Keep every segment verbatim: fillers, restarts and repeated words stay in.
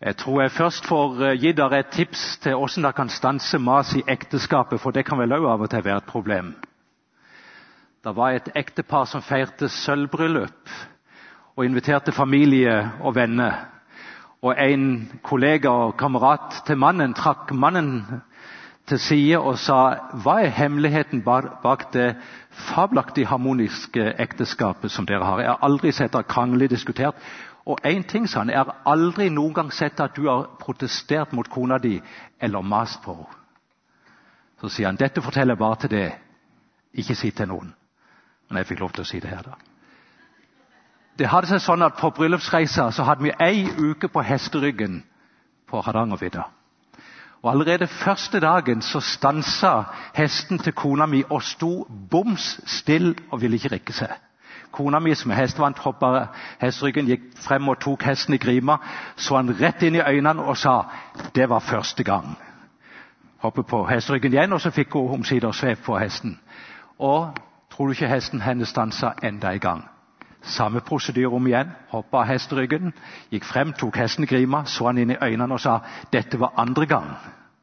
Jeg tror jeg først får eh, gi dere et tips til hvordan dere kan stanse mas i ekteskapet, for det kan vel også av og til være et problem. Det var et ektepar som feirte sølvbryllup og inviterte familie og venner. Og en kollega og kamerat til mannen trakk mannen til side og sa, hva er hemmeligheten bak det fabelaktig harmoniske ekteskapet som dere har? Jeg har aldri sett dere krangle diskutert. Og en ting, sa han, jeg har aldri noen gang sett at du har protestert mot kona di eller mast på henne. Så sier han, dette forteller jeg bare til det, ikke si til noen. Men jeg fikk lov til å si det her da. Det hadde seg sånn at på bryllupsreisa så hadde vi ei uke på hesteryggen på Hardangervidda. Og allerede første dagen så stansa hesten til kona mi og sto boms still og ville ikke rikke seg. Kona mi som er hestevant hoppet hesteryggen, gikk frem og tok hesten i grima, så han rett inn i øynene og sa, det var første gang. Hoppet på hesteryggen igjen, og så fikk hun omsider svev på hesten. Og tror du ikke hesten hennes stansa enda en gang? Samme prosedyre om igjen, hoppet av hesteryggen, gikk frem, tok hesten i grima, så han inn i øynene og sa, dette var andre gang.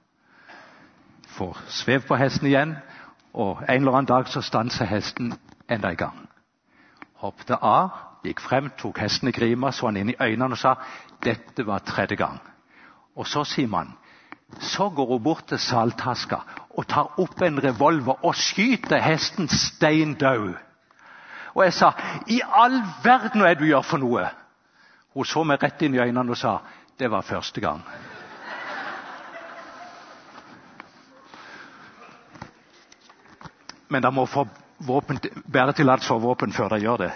Får svev på hesten igjen, og en eller annen dag så stanser hesten enda en gang. Hoppet av, gikk frem, tok hesten i grima, så han inn i øynene og sa, dette var tredje gang. Og så sier man, så går hun bort til saltaska og tar opp en revolver og skyter hesten steindød. Og jeg sa, i all verden hva er det du gjør for noe? Hun så meg rett inn i øynene og sa, det var første gang. Men da må få våpen, bære tillatelse for våpen før de gjør det.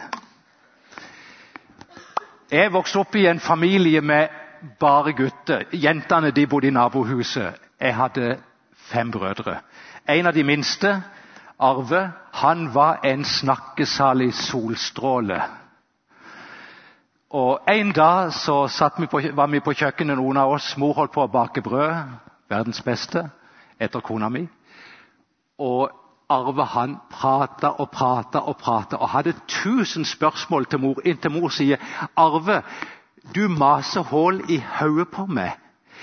Jeg vokste opp i en familie med bare gutter. Jentene de bodde i nabohuset. Jeg hadde fem brødre. En av de minste, Arve, han var en snakkesalig solstråle. Og en dag så satt vi på, var vi på kjøkkenet, noen av oss. Mor holdt på å bake brød, verdens beste, etter kona mi. Og Arve han pratet og pratet og pratet og hadde tusen spørsmål til mor. Inntil mor sier, Arve, du maser hål i hodet på meg.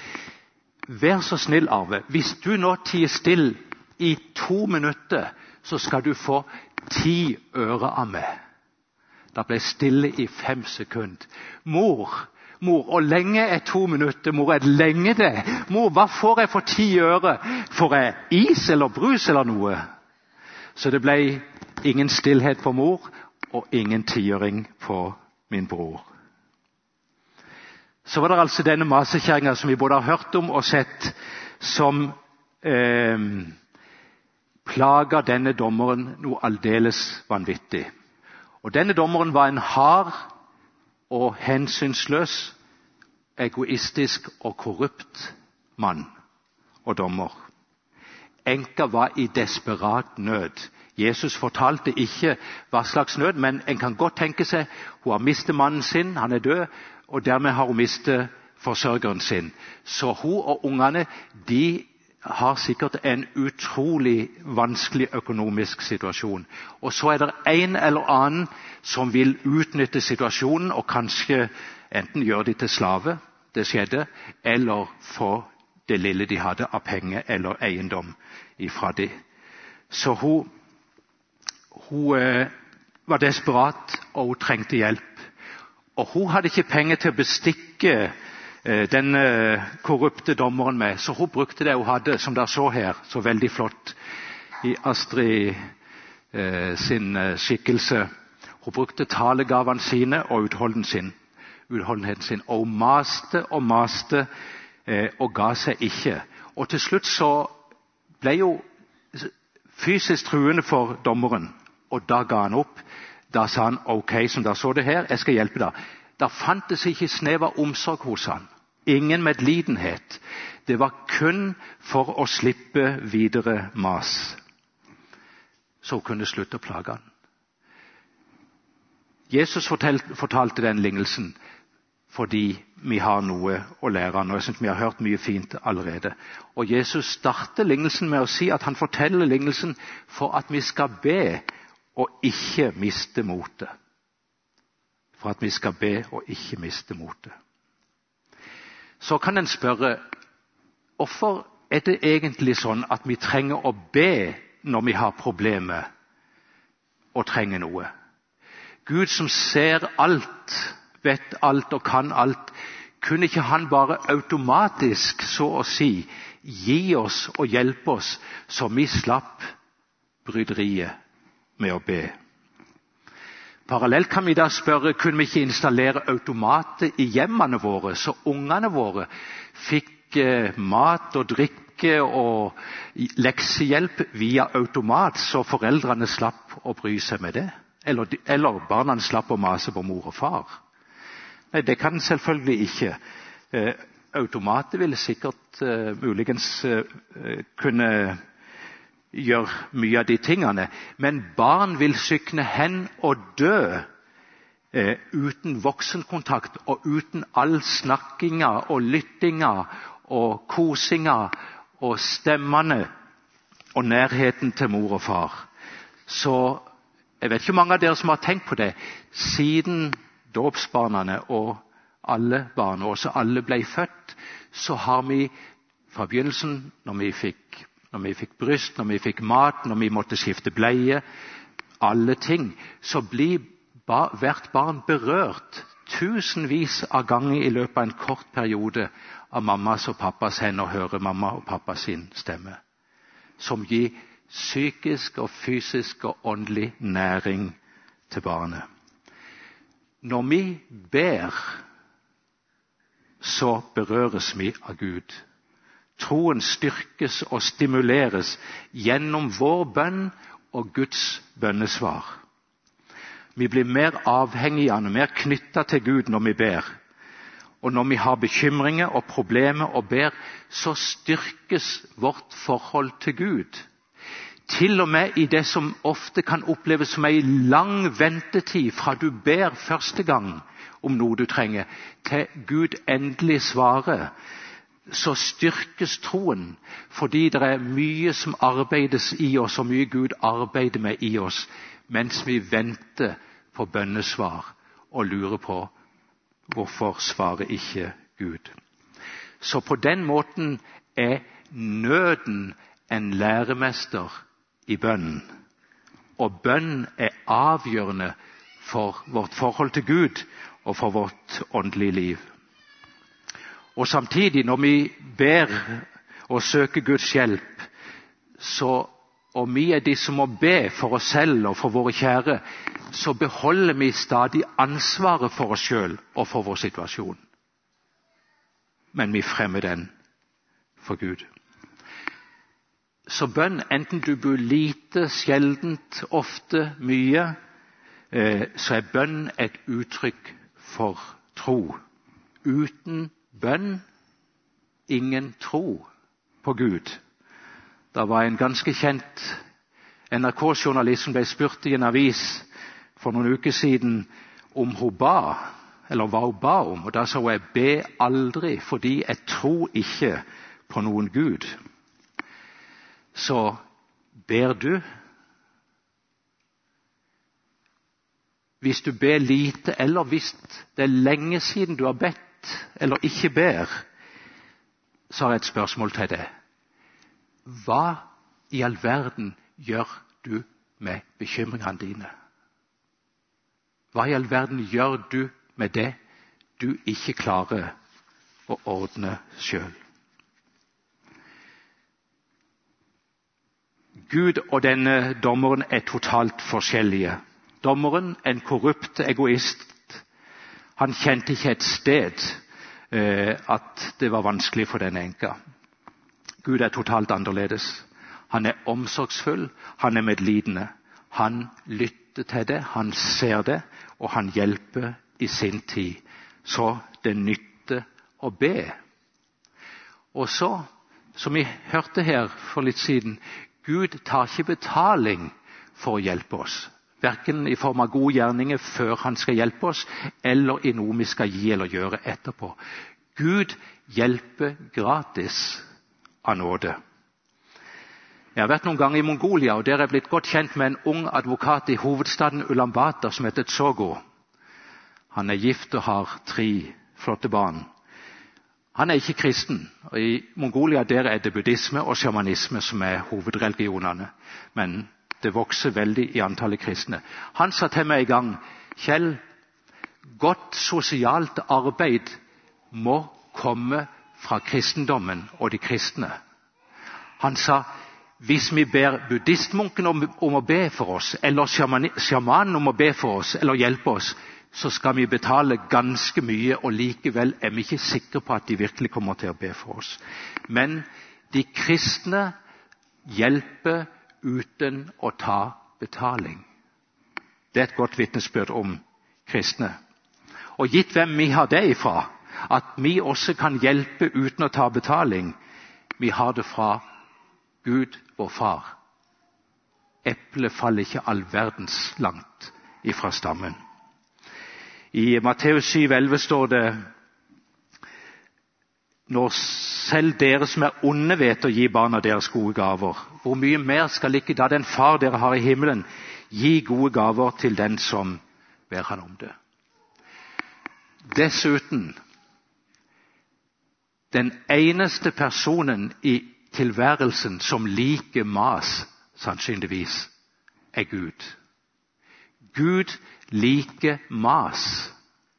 Vær så snill, Arve. Hvis du nå tier still i to minutter, så skal du få ti øre av meg. Da ble stille i fem sekunder. Mor, mor, og lenge er to minutter? Mor, er det lenge det? Mor, hva får jeg for ti øre? Får jeg is eller brus eller noe? Så det ble ingen stillhet på mor, og ingen tiøring på min bror. Så var det altså denne masekjerringa som vi både har hørt om og sett, som eh, plager denne dommeren noe aldeles vanvittig. Og denne dommeren var en hard og hensynsløs, egoistisk og korrupt mann og dommer. Enka var i desperat nød. Jesus fortalte ikke hva slags nød, men en kan godt tenke seg, hun har mistet mannen sin, han er død, og dermed har hun mistet forsørgeren sin. Så hun og ungene, de har sikkert en utrolig vanskelig økonomisk situasjon. Og så er det en eller annen som vil utnytte situasjonen, og kanskje enten gjøre de til slave, det skjedde, eller få det lille de hadde av penger eller eiendom ifra de. Så hun, hun eh, var desperat, og hun trengte hjelp. Og hun hadde ikke penger til å bestikke eh, den eh, korrupte dommeren med, så hun brukte det hun hadde, som dere så her, så veldig flott i Astrid eh, sin eh, skikkelse. Hun brukte talegavene sine og utholdenheten sin, utholdenheten sin, og hun maste og maste, og ga seg ikke. Og til slutt så ble jo fysisk truende for dommeren, og da ga han opp. Da sa han, ok, som dere så det her, jeg skal hjelpe deg. Da fantes ikke snev av omsorg hos han. Ingen medlidenhet. Det var kun for å slippe videre mas. Så hun kunne slutte å plage han. Jesus fortalte, fortalte den lignelsen fordi vi har noe å lære han, og jeg synes vi har hørt mye fint allerede. Og Jesus starter lignelsen med å si at han forteller lignelsen for at vi skal be og ikke miste motet. For at vi skal be og ikke miste motet. så kan en spørre hvorfor er det egentlig sånn at vi trenger å be når vi har problemer og trenger noe. Gud som ser alt, vet alt og kan alt, kunne ikke han bare automatisk, så å si, gi oss og hjelpe oss, så vi slapp bryderiet med å be. Parallelt kan vi da spørre, kunne vi ikke installere automater i hjemmene våre, så ungene våre fikk eh, mat og drikke og leksehjelp via automat, så foreldrene slapp å bry seg med det? Eller, eller barna slapp å mase på mor og far? Nei, det kan selvfølgelig ikke. Eh, automater ville sikkert eh, muligens eh, kunne gjøre mye av de tingene, men barn vil sykne hen og dø eh, uten voksenkontakt og uten all snakkinga og lyttinga og kosinga og stemmene og nærheten til mor og far. Så jeg vet ikke mange av dere som har tenkt på det. Siden dåpsbarnene og alle barn, også alle ble født, så har vi fra begynnelsen, når vi fikk, når vi fikk bryst, når vi fikk mat, når vi måtte skifte bleie, alle ting, så blir ba, hvert barn berørt tusenvis av ganger i løpet av en kort periode av mammas og pappas hender og høre mamma og pappa sin stemme, som gir psykisk og fysisk og åndelig næring til barnet. Når vi ber, så berøres vi av Gud. Troen styrkes og stimuleres gjennom vår bønn og Guds bønnesvar. Vi blir mer avhengige, mer knyttet til Gud når vi ber. Og når vi har bekymringer og problemer og ber, så styrkes vårt forhold til Gud. Til og med i det som ofte kan oppleves som en lang ventetid fra du ber første gang om noe du trenger, til Gud endelig svarer, så styrkes troen, fordi det er mye som arbeides i oss, og mye Gud arbeider med i oss, mens vi venter på bønnesvar og lurer på hvorfor svarer ikke Gud. Så på den måten er nøden en læremester i bønnen. Og bønnen er avgjørende for vårt forhold til Gud og for vårt åndelige liv. Og samtidig, når vi ber og søker Guds hjelp, så, og vi er de som må be for oss selv og for våre kjære, så beholder vi stadig ansvaret for oss selv og for vår situasjon. Men vi fremmer den for Gud. Så bønn, enten du bor lite, sjeldent, ofte, mye, eh, så er bønn et uttrykk for tro. Uten bønn, ingen tro på Gud. Det var en ganske kjent N R K-journalist som ble spurt i en avis for noen uker siden om hun ba, eller hva hun ba om. Og da sa hun, jeg be aldri, fordi jeg tror ikke på noen Gud. Så ber du. Hvis du ber lite, eller hvis det er lenge siden du har bedt, eller ikke ber, så har jeg et spørsmål til deg. Hva i all verden gjør du med bekymringene dine? Hva i all verden gjør du med det du ikke klarer å ordne selv? Gud og denne dommeren er totalt forskjellige. Dommeren, en korrupt egoist, han kjente ikke et sted eh, at det var vanskelig for denne enka. Gud er totalt annerledes. Han er omsorgsfull, han er medlidende. Han lytter til det, han ser det, og han hjelper i sin tid. Så det nytter å be. Og så, som vi hørte her for litt siden, Gud tar ikke betaling for å hjelpe oss. Hverken i form av gode gjerninger før han skal hjelpe oss, eller i noe vi skal gi eller gjøre etterpå. Gud hjelper gratis av nåde. Jeg har vært noen ganger i Mongolia, og der er jeg blitt godt kjent med en ung advokat i hovedstaden Ulaanbaatar som heter Tsogo. Han er gift og har tre flotte barn. Han er ikke kristen, og i Mongolia der er det buddhisme og shamanisme som er hovedreligionene, men det vokser veldig i antallet kristne. Han sa til meg en gang, Kjell, godt sosialt arbeid må komme fra kristendommen og de kristne. Han sa, hvis vi ber buddhistmunken om, om å be for oss, eller sjamanen om å be for oss, eller hjelpe oss, så skal vi betale ganske mye, og likevel er vi ikke sikre på at de virkelig kommer til å be for oss. Men de kristne hjelper uten å ta betaling. Det er et godt vitnesbyrd om kristne. Og gitt hvem vi har det ifra, at vi også kan hjelpe uten å ta betaling, vi har det fra Gud, vår far. Eplet faller ikke all verdens langt ifra stammen. I Matteus syv elleve står det, når selv dere som er onde vet å gi barna deres gode gaver, hvor mye mer skal ikke da den far dere har i himmelen gi gode gaver til den som ber han om det. Dessuten, den eneste personen i tilværelsen som liker mas, sannsynligvis, er Gud. Gud liker mas.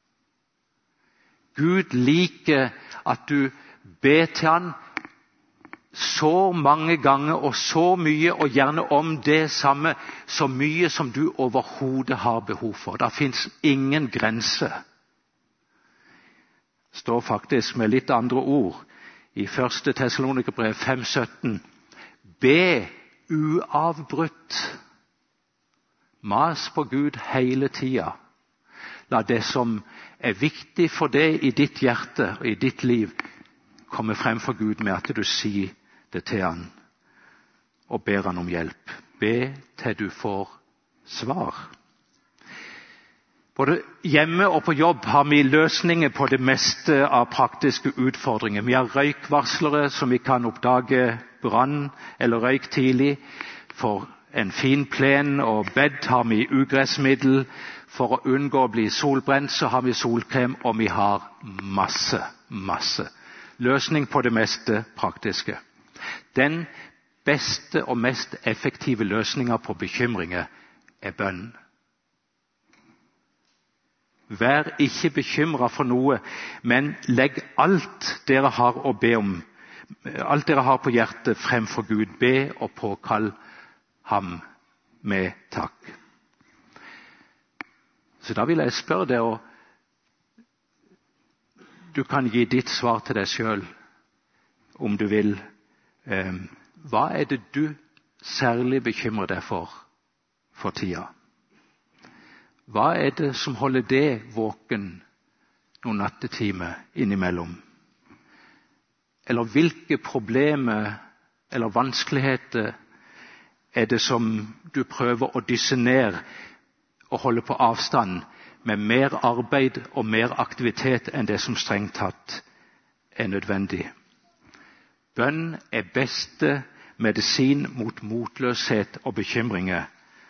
Gud liker at du ber til han så mange ganger og så mye, og gjerne om det samme, så mye som du overhodet har behov for. Det finnes ingen grense. Det står faktisk med litt andre ord i første Tessalonikerbrev fem sytten. Be uavbrutt. Mas på Gud hele tida. La det som er viktig for deg i ditt hjerte og i ditt liv, komme frem for Gud med at du sier det til han og ber han om hjelp. Be til du får svar. Både hjemme og på jobb har vi løsninger på det meste av praktiske utfordringer. Vi har røykvarslere som vi kan oppdage brann eller røyk tidlig. For en fin plen og bed har vi ugressmiddel. For å unngå å bli solbrent så har vi solkrem, og vi har masse, masse. Løsning på det meste praktiske. Den beste og mest effektive løsningen på bekymringer er bønn. Vær ikke bekymret for noe, men legg alt dere har å be om, alt dere har på hjertet frem for Gud. Be og påkall ham med takk. Så da vil jeg spørre deg, og du kan gi ditt svar til deg selv, om du vil. Eh, hva er det du særlig bekymrer deg for for tida? Hva er det som holder deg våken noen nattetimer innimellom? Eller hvilke problemer eller vanskeligheter er det som du prøver å dysse ned og holde på avstand med mer arbeid og mer aktivitet enn det som strengt tatt er nødvendig? Bønn er beste medisin mot motløshet og bekymringer.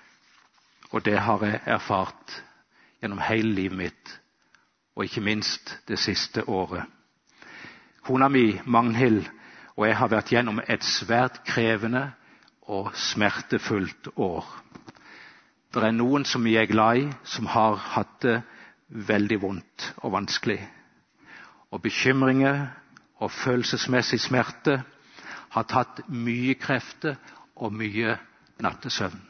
Og det har jeg erfart gjennom hele livet mitt, og ikke minst det siste året. Kona mi, Magnhild, og jeg har vært gjennom et svært krevende og smertefullt år. Det er noen som vi er glad i, som har hatt det veldig vondt og vanskelig. Og bekymringer og følelsesmessig smerte har tatt mye krefter og mye nattesøvn.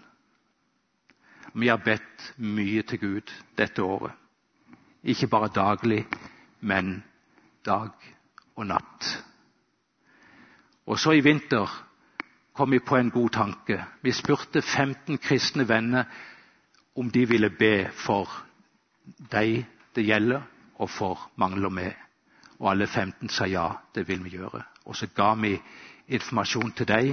Vi har bedt mye til Gud dette året. Ikke bare daglig, men dag og natt. Og så i vinter kom vi på en god tanke. Vi spurte femten kristne venner om de ville be for de det gjelder, og for Magnhild og meg. Og alle femten sa ja, det vil vi gjøre. Og så ga vi informasjon til dem,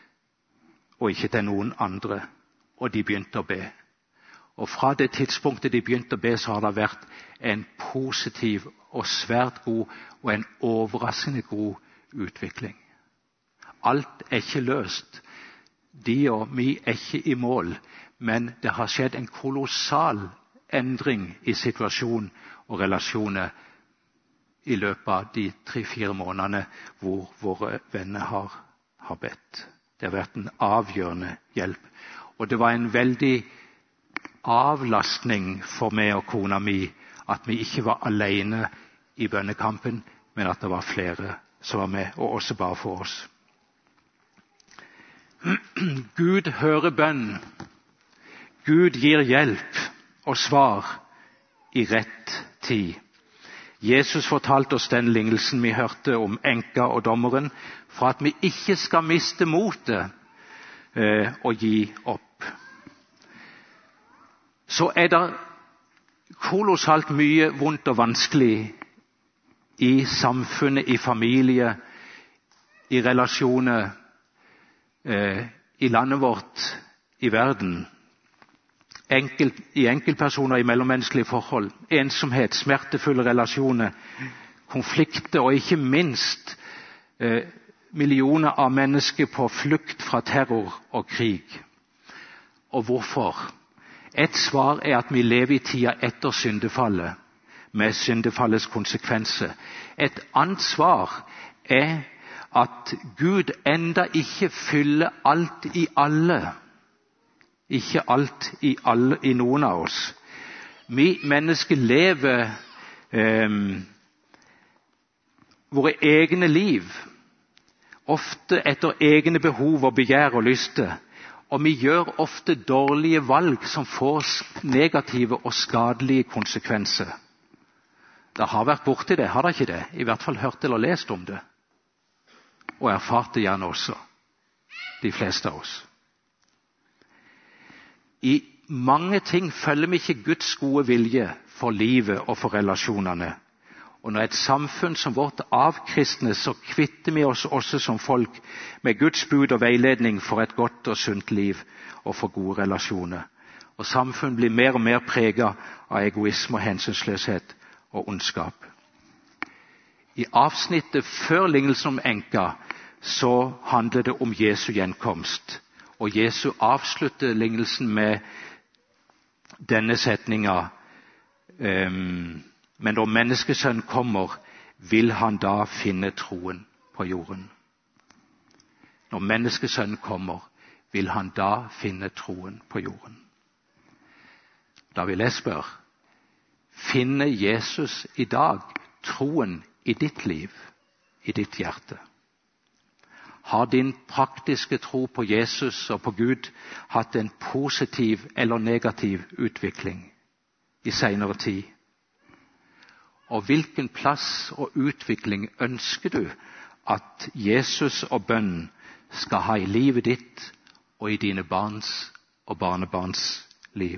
og ikke til noen andre. Og de begynte å be. Og fra det tidspunktet de begynte å be, så har det vært en positiv og svært god og en overraskende god utvikling. Alt er ikke løst. De og vi er ikke i mål, men det har skjedd en kolossal endring i situasjon og relasjoner i løpet av de tre-fire månedene hvor våre venner har, har bedt. Det har vært en avgjørende hjelp. Og det var en veldig avlastning for meg og kona mi at vi ikke var alene i bønnekampen, men at det var flere som var med, og også bare for oss. Gud hører bønn. Gud gir hjelp og svar i rett tid. Jesus fortalte oss den lignelsen vi hørte om enka og dommeren, for at vi ikke skal miste motet eh, og gi opp. Så er det kolossalt mye vondt og vanskelig i samfunnet, i familie, i relasjoner, eh, i landet vårt, i verden. Enkelt, i enkeltpersoner, i mellommenneskelige forhold, ensomhet, smertefulle relasjoner, konflikter og ikke minst eh, millioner av mennesker på flukt fra terror og krig. Og hvorfor? Et svar er at vi lever i tida etter syndefallet, med syndefallets konsekvenser. Et annet svar er at Gud enda ikke fyller alt i alle. Ikke alt i, alle, i noen av oss. Vi mennesker lever eh, våre egne liv, ofte etter egne behov og begjær og lyster. Og vi gjør ofte dårlige valg som får negative og skadelige konsekvenser. Det har vært borti det, har det ikke det? I hvert fall hørt eller lest om det. Og erfart det gjerne også, de fleste av oss. I mange ting følger vi ikke Guds gode vilje for livet og for relasjonene. Og når et samfunn som vårt avkristnes, så kvitter vi oss også som folk med Guds bud og veiledning for et godt og sunt liv og for gode relasjoner. Og samfunn blir mer og mer preget av egoisme og hensynsløshet og ondskap. I avsnittet før lignelsen om enka så handler det om Jesu gjenkomst. Og Jesu avslutter lignelsen med denne setninga: um, men når menneskesønnen kommer, vil han da finne troen på jorden. Når menneskesønnen kommer, vil han da finne troen på jorden. Da vil jeg spørre, finner Jesus i dag troen i ditt liv, i ditt hjerte? Har din praktiske tro på Jesus og på Gud hatt en positiv eller negativ utvikling i senere tid? Og hvilken plass og utvikling ønsker du at Jesus og bønnen skal ha i livet ditt og i dine barns og barnebarns liv?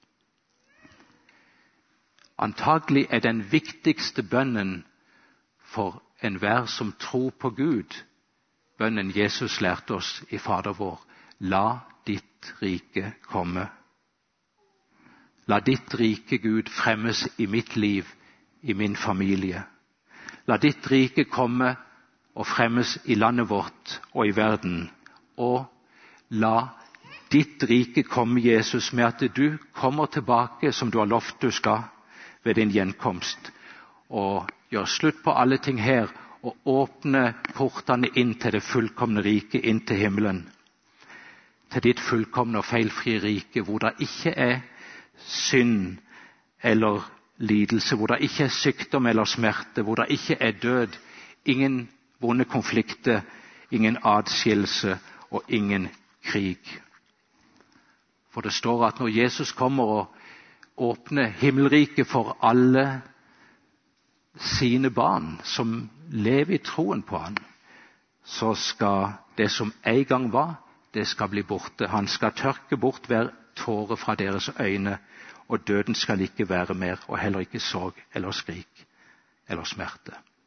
Antagelig er den viktigste bønnen for enhver som tror på Gud, bønnen Jesus lærte oss i Fader vår: la ditt rike komme. La ditt rike, Gud, fremmes i mitt liv, i min familie. La ditt rike komme og fremmes i landet vårt og i verden. Og la ditt rike komme, Jesus, med at du kommer tilbake som du har lovt du skal ved din gjenkomst. Og gjør slutt på alle ting her og åpne portene inn til det fullkomne rike, inn til himmelen. Til ditt fullkomne og feilfrie rike, hvor det ikke er synd eller lidelse, hvor det ikke er sykdom eller smerte, hvor det ikke er død, ingen vonde konflikter, ingen adskillelse og ingen krig. For det står at når Jesus kommer og åpner himmelriket for alle sine barn som lever i troen på han, så skal det som en gang var, det skal bli borte. Han skal tørke bort hver tåre fra deres øyne, og døden skal ikke være mer, og heller ikke sorg eller skrik eller smerte.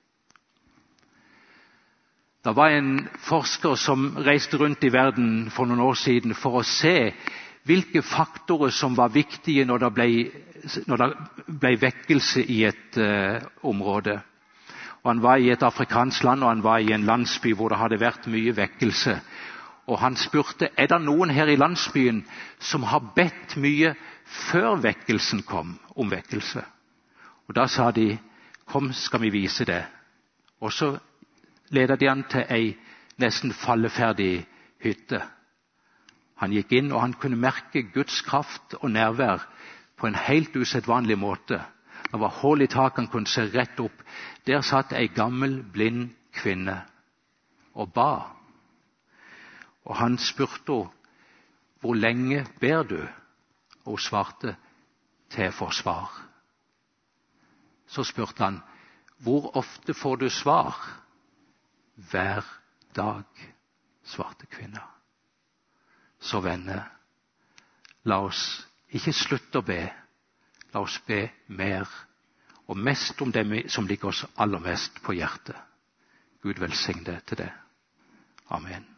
Det var en forsker som reiste rundt i verden for noen år siden for å se hvilke faktorer som var viktige når det ble, når det ble vekkelse i et uh, område. Og han var i et afrikansk land, og han var i en landsby hvor det hadde vært mye vekkelse. Og han spurte, er det noen her i landsbyen som har bedt mye før vekkelsen kom, om vekkelse? Og da sa de, kom, skal vi vise det. Og så ledet de han til ei nesten falleferdig hytte. Han gikk inn, og han kunne merke Guds kraft og nærvær på en helt usedvanlig måte. Det var hull i taket, han kunne se rett opp. Der satt ei gammel, blind kvinne og ba. Og han spurte henne, hvor lenge ber du? Og hun svarte, til forsvar. Så spurte han, hvor ofte får du svar? Hver dag, svarte kvinna. Så venner, la oss ikke slutte å be. La oss be mer, og mest om det som ligger oss aller mest på hjertet. Gud velsigne til det. Amen.